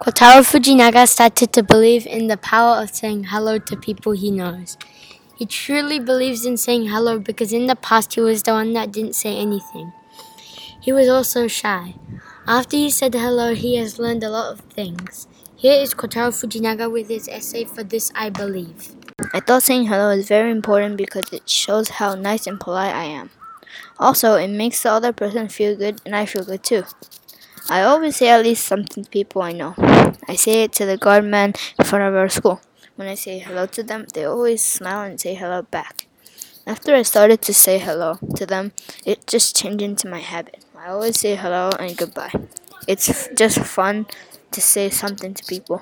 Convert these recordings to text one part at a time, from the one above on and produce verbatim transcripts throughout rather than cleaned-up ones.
Kotaro Fujinaga started to believe in the power of saying hello to people he knows. He truly believes in saying hello because in the past he was the one that didn't say anything. He was also shy. After he said hello, he has learned a lot of things. Here is Kotaro Fujinaga with his essay for this I believe. I thought saying hello is very important because it shows how nice and polite I am. Also, it makes the other person feel good and I feel good too. I always say at least something to people I know. I say it to the guardman in front of our school. When I say hello to them, they always smile and say hello back. After I started to say hello to them, it just changed into my habit. I always say hello and goodbye. It's f- just fun to say something to people.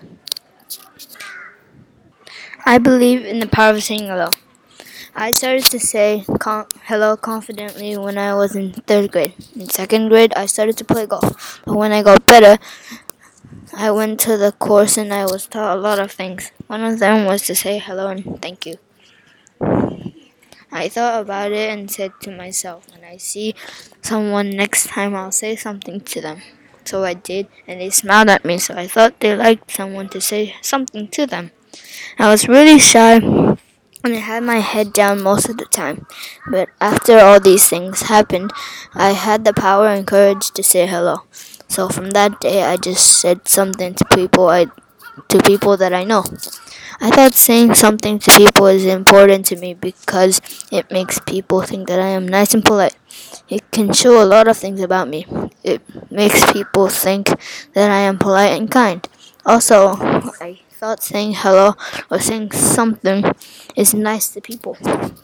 I believe in the power of saying hello. I started to say con- hello confidently when I was in third grade. In second grade, I started to play golf. But when I got better, I went to the course and I was taught a lot of things. One of them was to say hello and thank you. I thought about it and said to myself, when I see someone next time, I'll say something to them. So I did, and they smiled at me, so I thought they liked someone to say something to them. I was really shy and I had my head down most of the time. But after all these things happened, I had the power and courage to say hello. So from that day, I just said something to people I to people that I know. I thought saying something to people is important to me because it makes people think that I am nice and polite. It can show a lot of things about me. It makes people think that I am polite and kind. Also, I thought saying hello or saying something is nice to people.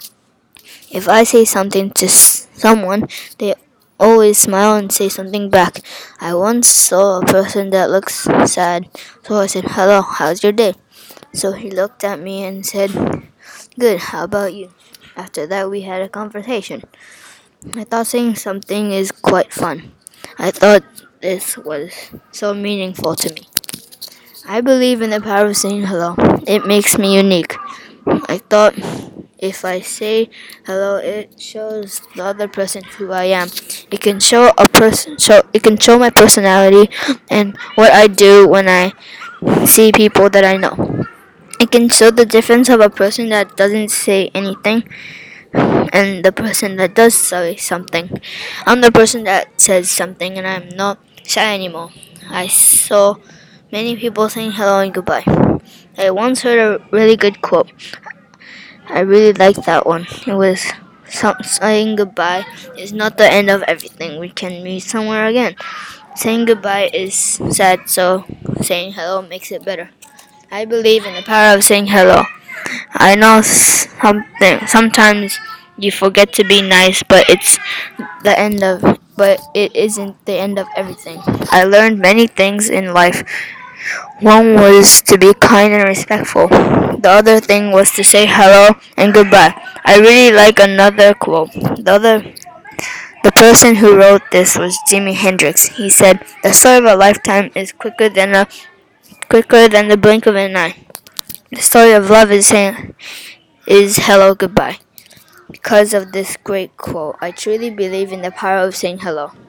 If I say something to s- someone, they always smile and say something back. I once saw a person that looks sad, so I said, "Hello, how's your day?" So he looked at me and said, "Good, how about you?" After that, we had a conversation. I thought saying something is quite fun. I thought this was so meaningful to me. I believe in the power of saying hello. It makes me unique. I thought if I say hello, it shows the other person who I am. It can show a person, show it can show my personality and what I do when I see people that I know. It can show the difference of a person that doesn't say anything and the person that does say something. I'm the person that says something and I'm not shy anymore. I saw many people saying hello and goodbye. I once heard a really good quote. I really liked that one. It was some, saying goodbye is not the end of everything. We can meet somewhere again. Saying goodbye is sad, so saying hello makes it better. I believe in the power of saying hello. I know something. Sometimes you forget to be nice, but it's the end of. But it isn't the end of everything. I learned many things in life. One was to be kind and respectful. The other thing was to say hello and goodbye. I really like another quote. The other, the person who wrote this was Jimi Hendrix. He said, "The story of a lifetime is quicker than a quicker than the blink of an eye. The story of love is saying is hello goodbye." Because of this great quote, I truly believe in the power of saying hello.